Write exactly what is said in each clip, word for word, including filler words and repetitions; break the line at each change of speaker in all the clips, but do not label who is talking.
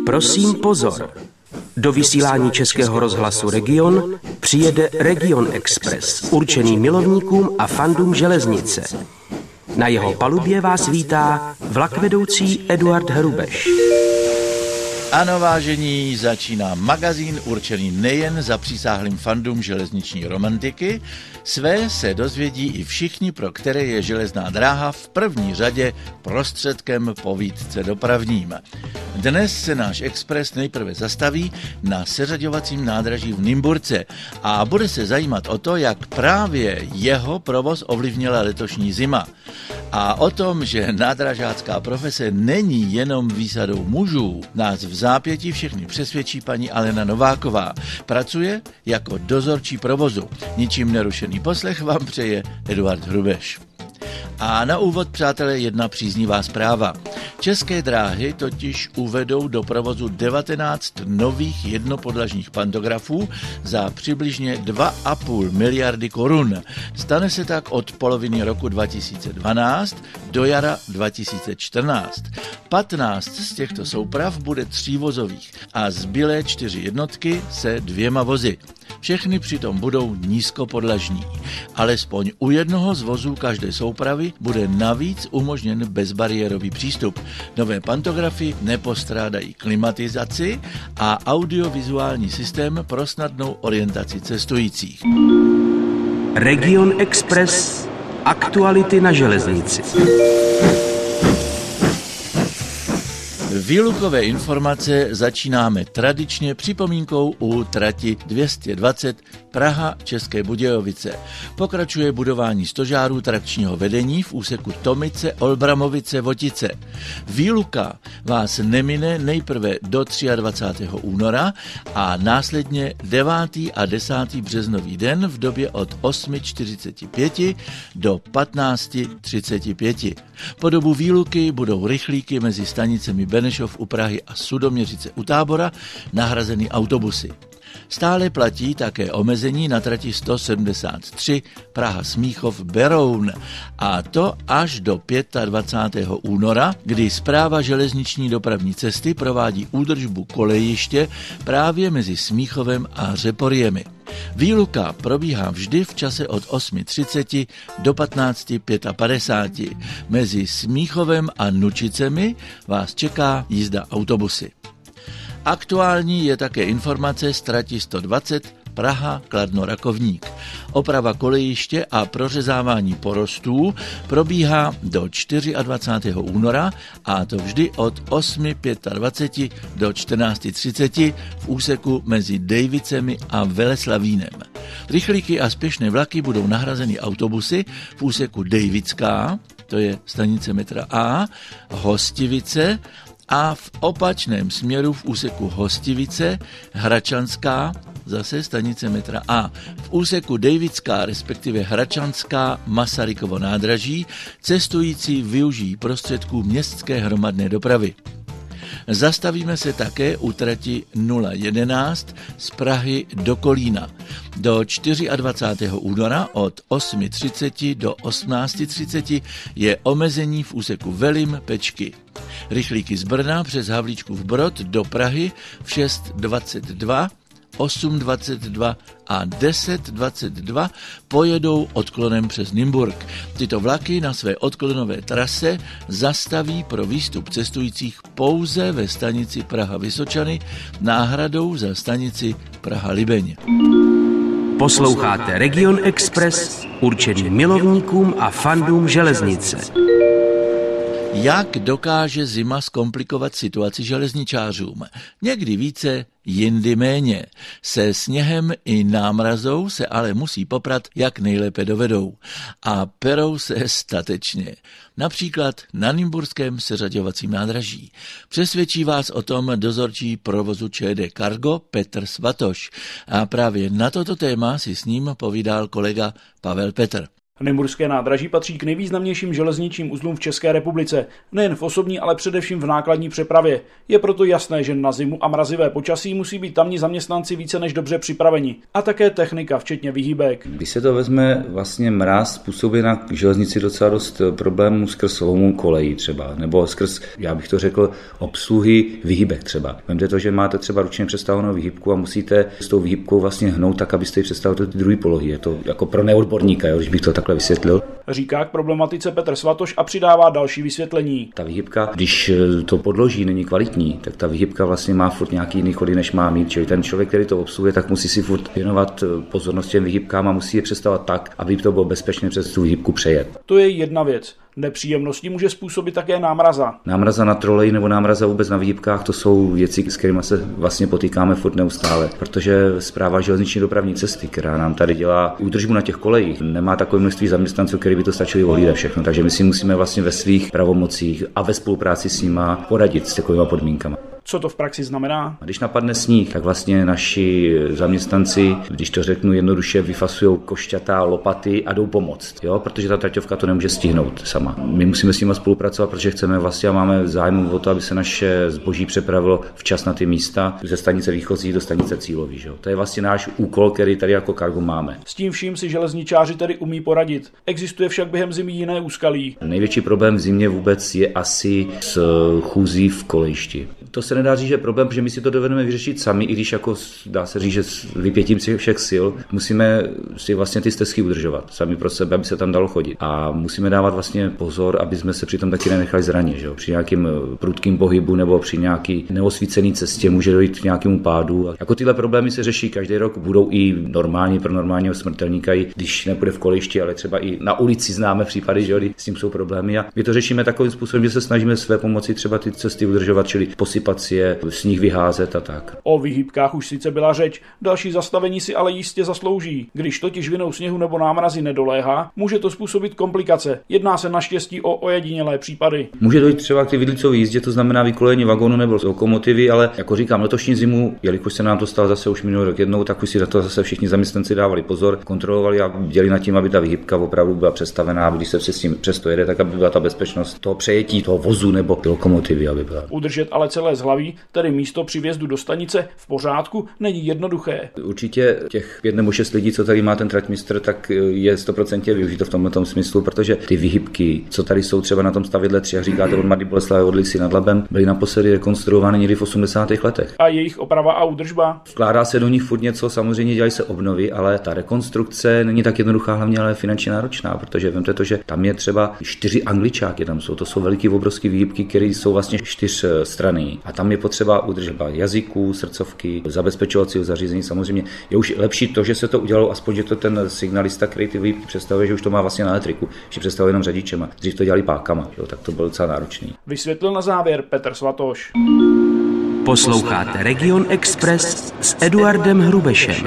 Prosím pozor. Do vysílání Českého rozhlasu Region přijede Region Express, určený milovníkům a fandům železnice. Na jeho palubě vás vítá vlakvedoucí Eduard Hrubeš.
Ano, vážení, začíná magazín určený nejen zapřísáhlým fandům železniční romantiky. Své se dozvědí i všichni, pro které je železná dráha v první řadě prostředkem povídce dopravním. Dnes se náš expres nejprve zastaví na seřaďovacím nádraží v Nymburce a bude se zajímat o to, jak právě jeho provoz ovlivnila letošní zima. A o tom, že nádražácká profese není jenom výsadou mužů, nás v zápětí všechny přesvědčí paní Alena Nováková. Pracuje jako dozorčí provozu. Ničím nerušený poslech vám přeje Eduard Hrubeš. A na úvod, přátelé, jedna příznivá zpráva. České dráhy totiž uvedou do provozu devatenáct nových jednopodlažních pantografů za přibližně dva a půl miliardy korun. Stane se tak od poloviny roku dva tisíce dvanáct do jara dva tisíce čtrnáct. patnáct z těchto souprav bude třívozových a zbylé čtyři jednotky se dvěma vozy. Všechny přitom budou nízkopodlažní. Alespoň u jednoho z vozů každé soupravy bude navíc umožněn bezbariérový přístup. Nové pantografy nepostrádají klimatizaci a audiovizuální systém pro snadnou orientaci cestujících.
Region Express. Aktuality na železnici.
Výlukové informace začínáme tradičně připomínkou u trati dvě stě dvacet Praha České Budějovice. Pokračuje budování stožárů trakčního vedení v úseku Tomice, Olbramovice, Votice. Výluka vás nemine nejprve do dvacátého třetího února a následně devátý a desátý březnový den v době od osm čtyřicet pět do patnáct třicet pět. Po dobu výluky budou rychlíky mezi stanicemi Benešov u Prahy a Sudoměřice u Tábora nahrazeny autobusy. Stále platí také omezení na trati sto sedmdesát tři Praha Smíchov Beroun, a to až do dvacátého pátého února, kdy Správa železniční dopravní cesty provádí údržbu kolejiště právě mezi Smíchovem a Řeporyemi. Výluka probíhá vždy v čase od osm třicet do patnáct padesát pět. Mezi Smíchovem a Nučicemi vás čeká jízda autobusy. Aktuální je také informace z trati sto dvacet Praha Kladno Rakovník. Oprava kolejiště a prořezávání porostů probíhá do dvacátého čtvrtého února, a to vždy od osm dvacet pět do čtrnáct třicet v úseku mezi Dejvicemi a Veleslavínem. Rychlíky a spěšné vlaky budou nahrazeny autobusy v úseku Dejvická, to je stanice metra A, Hostivice, a v opačném směru v úseku Hostivice, Hračanská, zase stanice metra A. V úseku Dejvická, respektive Hračanská, Masarykovo nádraží, cestující využijí prostředků městské hromadné dopravy. Zastavíme se také u trati nula jedenáct z Prahy do Kolína. Do dvacátého čtvrtého února od osm třicet do osmnáct třicet je omezení v úseku Velim Pečky. Rychlíky z Brna přes Havlíčkův Brod do Prahy v šest dvacet dva, osm dvacet dva a deset dvacet dva pojedou odklonem přes Nymburk. Tyto vlaky na své odklonové trase zastaví pro výstup cestujících pouze ve stanici Praha Vysočany náhradou za stanici Praha Libeň.
Posloucháte Region Express, určený milovníkům a fandům železnice.
Jak dokáže zima zkomplikovat situaci železničářům? Někdy více, jindy méně. Se sněhem i námrazou se ale musí poprat, jak nejlépe dovedou. A perou se statečně. Například na nymburském seřaďovacím nádraží. Přesvědčí vás o tom dozorčí provozu ČD Cargo Petr Svatoš. A právě na toto téma si s ním povídal kolega Pavel Petr.
Nymburské nádraží patří k nejvýznamnějším železničním uzlům v České republice, nejen v osobní, ale především v nákladní přepravě. Je proto jasné, že na zimu a mrazivé počasí musí být tamní zaměstnanci více než dobře připraveni. A také technika, včetně výhybek.
Když se to vezme, vlastně mráz způsobí na železnici docela dost problémů skrz lomů kolejí třeba, nebo skrz, já bych to řekl, obsluhy výhybek třeba. Vemte to, že máte třeba ručně přestavenou výhybku a musíte s tou výhybkou vlastně hnout tak, abyste ji přestavili do druhé polohy. Je to jako pro neodborníka, jo, když bych to takhle vysvětlil.
Říká k problematice Petr Svatoš a přidává další vysvětlení.
Ta výhybka, když to podloží není kvalitní, tak ta výhybka vlastně má furt nějaký jiný chody, než má mít. Čili ten člověk, který to obsluhuje, tak musí si furt věnovat pozornost těm výhybkám a musí je přestavovat tak, aby to bylo bezpečné přes tu výhybku přejet.
To je jedna věc. Nepříjemnosti může způsobit také námraza.
Námraza na troleji nebo námraza vůbec na výhybkách, to jsou věci, s kterými se vlastně potýkáme furt neustále, protože Správa železniční dopravní cesty, která nám tady dělá údržbu na těch kolejích, nemá takové množství zaměstnanců, který by to stačili ohlídat všechno, takže my si musíme vlastně ve svých pravomocích a ve spolupráci s nima poradit s takovými podmínkami.
Co to v praxi znamená?
Když napadne sníh, tak vlastně naši zaměstnanci, když to řeknu jednoduše, vyfasují košťata, lopaty a jdou pomoct, jo? Protože ta traťovka to nemůže stihnout sama. My musíme s nimi spolupracovat, protože chceme vlastně a máme zájem o to, aby se naše zboží přepravilo včas na ty místa ze stanice výchozí do stanice cílový. Jo? To je vlastně náš úkol, který tady jako Cargo máme.
S tím vším si železničáři tedy umí poradit. Existuje však během zimy jiné úskalí.
Největší problém v zimě vůbec je asi s chůzí v kolejišti. To se nedá říct, že je problém, protože my si to dovedeme vyřešit sami, i když jako dá se říct, že s vypětím všech sil musíme si vlastně ty stezky udržovat sami pro sebe, aby se tam dalo chodit. A musíme dávat vlastně pozor, aby jsme se přitom taky nenechali zranit, že jo? Při nějakým prudkým pohybu nebo při nějaký neosvícený cestě může dojít k nějakému pádu. A jako tyhle problémy se řeší každý rok, budou i normální pro normálního smrtelníka, i když nepůjde v kolejišti, ale třeba i na ulici známe případy, že jo, s tím jsou problémy. A my to řešíme takovým způsobem, že se snažíme své pomoci třeba ty cesty udržovat, čili posypat si je, sníh vyházet a tak.
O výhybkách už sice byla řeč, další zastavení si ale jistě zaslouží. Když totiž vinou sněhu nebo námrazy nedoléhá, může to způsobit komplikace. Jedná se naštěstí o ojedinělé případy.
Může dojít třeba k ty vidlicové jízdě, to znamená vykolejení vagónu nebo lokomotivy, ale jako říkám, letošní zimu, jelikož se nám to stalo zase už minulý rok jednou, tak už si za to zase všichni zaměstnanci dávali pozor, kontrolovali a dělali nad tím, aby ta výhybka opravdu byla přestavená, aby když se s tím přesto jede, tak aby byla ta bezpečnost toho přejetí toho vozu nebo lokomotivy, aby byla.
Udržet ale celé zhlaví, tedy místo při vjezdu do stanice v pořádku, není jednoduché.
Určitě těch pět nebo šest lidí, co tady má ten traťmistr, tak je sto procent využito v tomto smyslu, protože ty výhybky, co tady jsou třeba na tom stavidle tři, jak říkáte, od Mladé Boleslavi od Lisy nad Labem, byly naposledy rekonstruovány někdy v osmdesátých letech.
A jejich oprava a údržba?
Vkládá se do nich furt něco, samozřejmě dělají se obnovy, ale ta rekonstrukce není tak jednoduchá, hlavně ale finančně náročná, protože vemte to, že tam je třeba čtyři angličáky, tam jsou, to jsou veliký obrovský výhybky, které jsou vlastně čtyř strany a tam je potřeba údržba jazyků, srdcovky, zabezpečovacího zařízení. Samozřejmě je už lepší to, že se to udělalo, aspoň že to ten signalista, který ty výhybky představuje, že už to má vlastně na elektriku, že představuje jenom řadičema. Dřív to dělali pákama, jo, tak to bylo docela náročný.
Vysvětlil na závěr Petr Svatoš.
Posloucháte Region Express s Eduardem Hrubešem.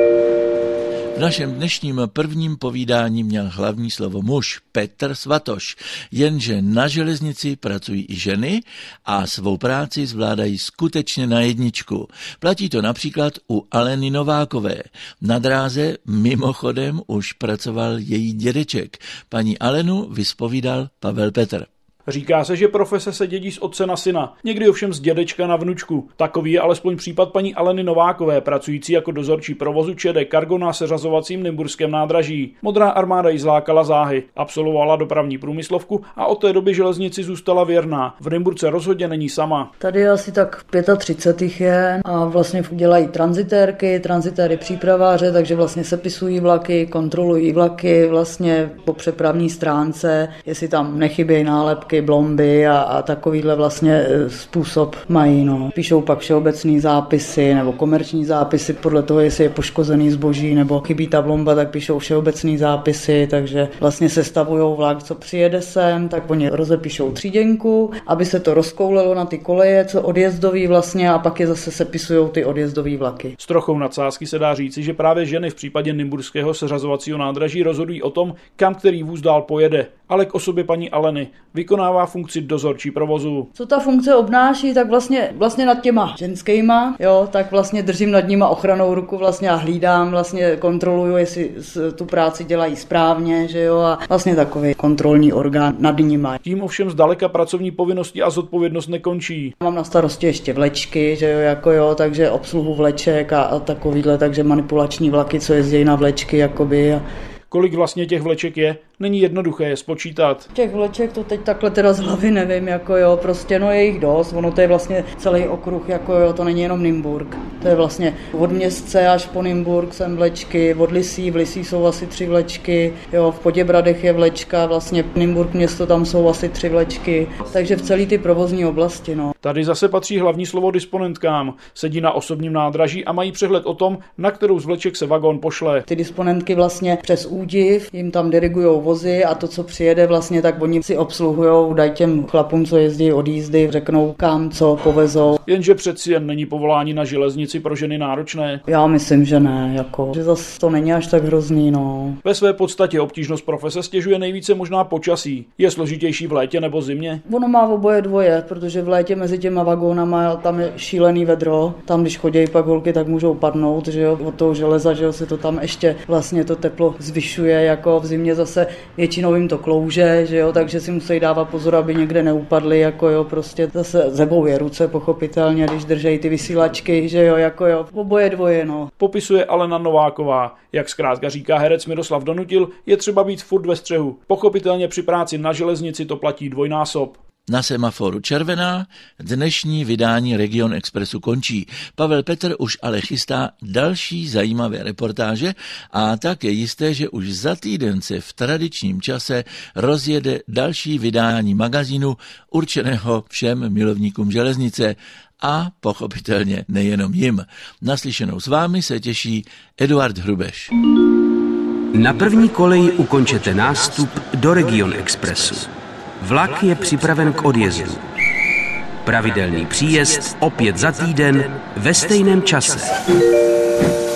V našem dnešním prvním povídání měl hlavní slovo muž Petr Svatoš, jenže na železnici pracují i ženy a svou práci zvládají skutečně na jedničku. Platí to například u Aleny Novákové. Na dráze mimochodem už pracoval její dědeček. Paní Alenu vyspovídal Pavel Petr.
Říká se, že profese se dědí z otce na syna, někdy ovšem z dědečka na vnučku. Takový je alespoň případ paní Aleny Novákové, pracující jako dozorčí provozu ČD Cargo na seřazovacím nymburském nádraží. Modrá armáda jí zlákala záhy, absolvovala dopravní průmyslovku a od té doby železnici zůstala věrná. V Nymburce rozhodně není sama.
Tady asi tak třicet pět je a vlastně dělají tranzitérky, tranzitéry přípraváře, takže vlastně sepisují vlaky, kontrolují vlaky vlastně po přepravní stránce, jestli tam nechybějí nálepky, blomby a, a takovýhle vlastně způsob mají. No. Píšou pak všeobecný zápisy nebo komerční zápisy podle toho, jestli je poškozený zboží nebo chybí ta blomba, tak píšou všeobecný zápisy, takže vlastně sestavujou vlak, co přijede sem, tak oni rozepíšou tříděnku, aby se to rozkoulelo na ty koleje, co odjezdový vlastně a pak je zase sepisujou ty odjezdový vlaky.
S trochou nadsázky se dá říci, že právě ženy v případě nymburského seřazovacího nádraží rozhodují o tom, kam který vůz dál pojede. Ale k osobě paní Aleny. Vykoná vykonává funkci dozorčí provozu.
Co ta funkce obnáší, tak vlastně, vlastně nad těma ženskýma, jo, tak vlastně držím nad nima ochranou ruku vlastně a hlídám, vlastně kontroluju, jestli tu práci dělají správně, že jo, a vlastně takový kontrolní orgán nad nima.
Tím ovšem zdaleka pracovní povinnosti a zodpovědnost nekončí.
Mám na starosti ještě vlečky, že jo, jako jo, takže obsluhu vleček a, a takovýhle, takže manipulační vlaky, co jezdí na vlečky, jakoby. A...
Kolik vlastně těch vleček je, není jednoduché je spočítat.
Těch vleček to teď takhle teda z hlavy nevím, jako jo, prostě no je jich dost, ono to je vlastně celý okruh, jako jo, to není jenom Nymburk. To je vlastně od Městce až po Nymburk jsem vlečky, od Lysí, v Lysí jsou asi tři vlečky, jo, v Poděbradech je vlečka, vlastně Nymburk město, tam jsou asi tři vlečky, takže v celé ty provozní oblasti, no.
Tady zase patří hlavní slovo disponentkám. Sedí na osobním nádraží a mají přehled o tom, na kterou z vleček se vagón pošle.
Ty disponentky vlastně přes údiv jim tam dirigujou vozy a to, co přijede vlastně, tak oni si obsluhujou, dají těm chlapům, co jezdí od jízdy, řeknou kam, co povezou.
Jenže přeci jen není povolání na železnici pro ženy náročné.
Já myslím, že ne, jako, že zase to není až tak hrozný, no.
Ve své podstatě obtížnost profese stěžuje nejvíce možná počasí. Je složitější v létě nebo zimě?
Ono má oboje dvoje, protože v létě mezi těma vagónama tam je šílený vedro, tam když chodí pak holky, tak můžou padnout, že jo, od toho železa, že jo, se to tam ještě vlastně to teplo zvyšuje, jako v zimě zase většinou jim to klouže, že jo, takže si musí dávat pozor, aby někde neupadly, jako jo, prostě zase zebou je ruce, pochopitelně, když držejí ty vysílačky, že jo, jako jo, oboje dvoje, no.
Popisuje Alena Nováková. Jak zkrátka říká herec Miroslav Donutil, je třeba být furt ve střehu. Pochopitelně při práci na železnici to platí dvojnásob.
Na semaforu červená, dnešní vydání Region Expressu končí. Pavel Petr už ale chystá další zajímavé reportáže a tak je jisté, že už za týden se v tradičním čase rozjede další vydání magazínu určeného všem milovníkům železnice a pochopitelně nejenom jim. Naslyšenou s vámi se těší Eduard Hrubeš.
Na první koleji ukončete nástup do Region Expressu. Vlak je připraven k odjezdu. Pravidelný příjezd opět za týden ve stejném čase.